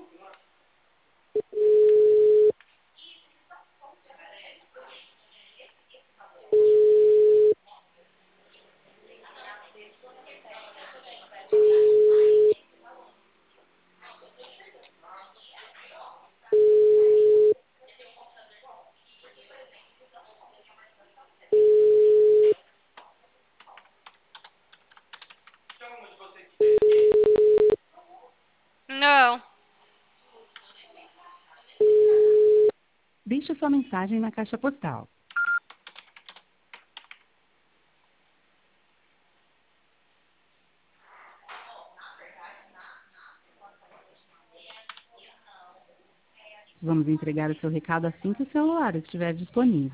Não. Deixe sua mensagem na caixa postal. Vamos entregar o seu recado assim que o celular estiver disponível.